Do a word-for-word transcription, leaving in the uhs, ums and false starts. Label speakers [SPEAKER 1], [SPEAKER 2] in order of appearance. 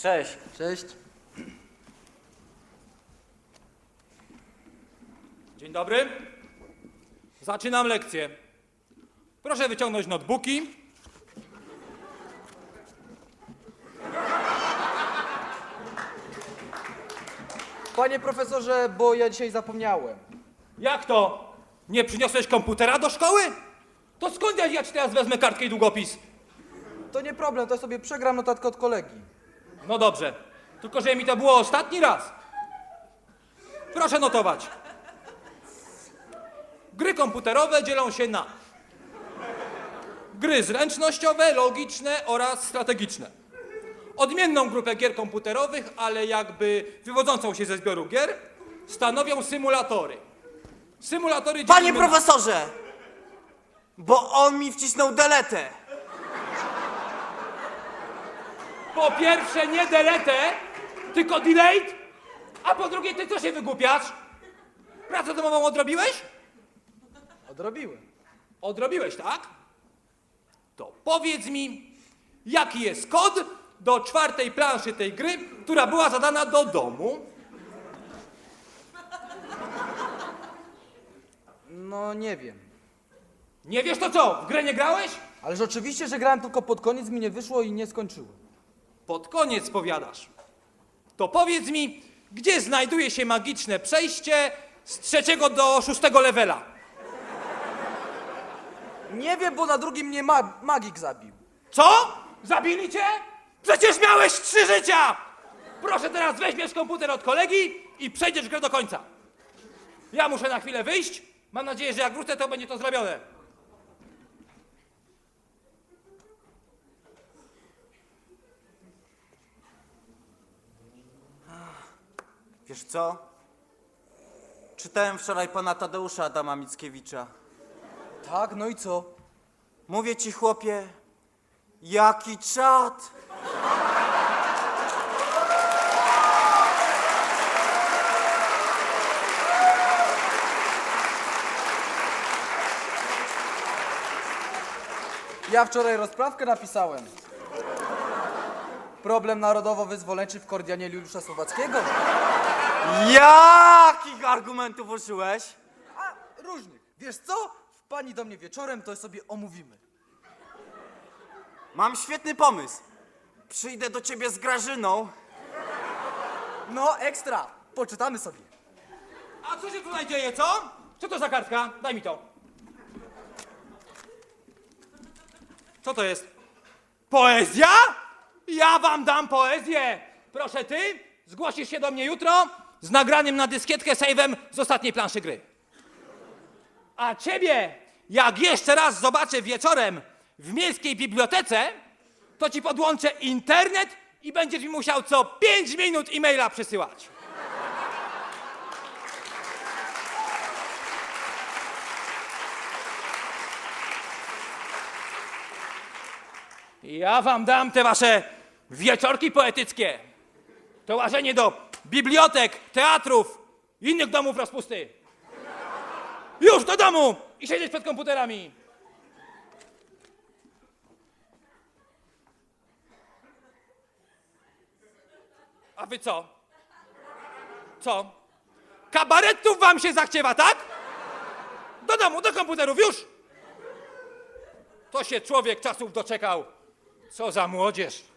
[SPEAKER 1] Cześć.
[SPEAKER 2] Cześć.
[SPEAKER 3] Dzień dobry. Zaczynam lekcję. Proszę wyciągnąć notebooki.
[SPEAKER 2] Panie profesorze, bo ja dzisiaj zapomniałem.
[SPEAKER 3] Jak to? Nie przyniosłeś komputera do szkoły? To skąd ja, ja ci teraz wezmę kartkę i długopis?
[SPEAKER 2] To nie problem, to sobie przegram notatkę od kolegi.
[SPEAKER 3] No dobrze. Tylko, że mi to było ostatni raz. Proszę notować. Gry komputerowe dzielą się na gry zręcznościowe, logiczne oraz strategiczne. Odmienną grupę gier komputerowych, ale jakby wywodzącą się ze zbioru gier, stanowią symulatory. Symulatory
[SPEAKER 1] Panie
[SPEAKER 3] dzielimy na-
[SPEAKER 1] profesorze! Bo on mi wcisnął deletę.
[SPEAKER 3] Po pierwsze nie delete, tylko delete, a po drugie ty co się wygłupiasz? Pracę domową odrobiłeś?
[SPEAKER 2] Odrobiłem.
[SPEAKER 3] Odrobiłeś, tak? To powiedz mi, jaki jest kod do czwartej planszy tej gry, która była zadana do domu?
[SPEAKER 2] No nie wiem.
[SPEAKER 3] Nie wiesz to co, w grę nie grałeś?
[SPEAKER 2] Ależ oczywiście, że grałem tylko pod koniec, mi nie wyszło i nie skończyłem.
[SPEAKER 3] Pod koniec powiadasz. To powiedz mi, gdzie znajduje się magiczne przejście z trzeciego do szóstego levela?
[SPEAKER 2] Nie wiem, bo na drugim mnie ma magik zabił.
[SPEAKER 3] Co? Zabili cię? Przecież miałeś trzy życia! Proszę teraz weźmiesz komputer od kolegi i przejdziesz grę do końca. Ja muszę na chwilę wyjść. Mam nadzieję, że jak wrócę, to będzie to zrobione.
[SPEAKER 1] Wiesz co? Czytałem wczoraj pana Tadeusza Adama Mickiewicza.
[SPEAKER 2] Tak, no i co?
[SPEAKER 1] Mówię ci, chłopie, jaki czad!
[SPEAKER 2] Ja wczoraj rozprawkę napisałem. Problem narodowo-wyzwoleńczy w Kordianie Juliusza Słowackiego.
[SPEAKER 1] Jakich argumentów użyłeś?
[SPEAKER 2] A, różnych. Wiesz co? Wpadnij do mnie wieczorem, to sobie omówimy.
[SPEAKER 1] Mam świetny pomysł. Przyjdę do ciebie z Grażyną.
[SPEAKER 2] No, ekstra. Poczytamy sobie.
[SPEAKER 3] A co się tutaj dzieje, co? Co to za kartka? Daj mi to. Co to jest? Poezja? Ja wam dam poezję! Proszę ty, zgłosisz się do mnie jutro z nagraniem na dyskietkę save'em z ostatniej planszy gry. A ciebie, jak jeszcze raz zobaczę wieczorem w miejskiej bibliotece, to ci podłączę internet i będziesz mi musiał co pięć minut e-maila przysyłać. Ja wam dam te wasze wieczorki poetyckie. To łażenie do bibliotek, teatrów, innych domów rozpusty. Już do domu i siedzieć przed komputerami. A wy co? Co? Kabaretów wam się zachciewa, tak? Do domu, do komputerów, już! To się człowiek czasów doczekał. Co za młodzież.